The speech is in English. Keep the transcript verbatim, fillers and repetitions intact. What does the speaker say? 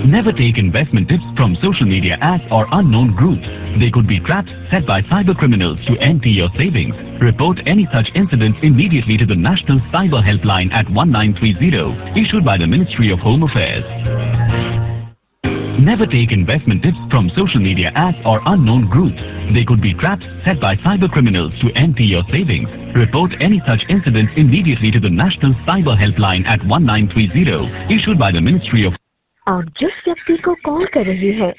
Never take investment tips from social media ads or unknown groups. They could be traps set by cyber criminals to empty your savings. Report any such incidents immediately to the National Cyber Helpline at one nine three zero, issued by the Ministry of Home Affairs. Never take investment tips from social media ads or unknown groups. They could be traps set by cyber criminals to empty your savings. Report any such incidents immediately to the National Cyber Helpline at one nine three zero, issued by the Ministry of आप जिस व्यक्ति को call कर रहे हैं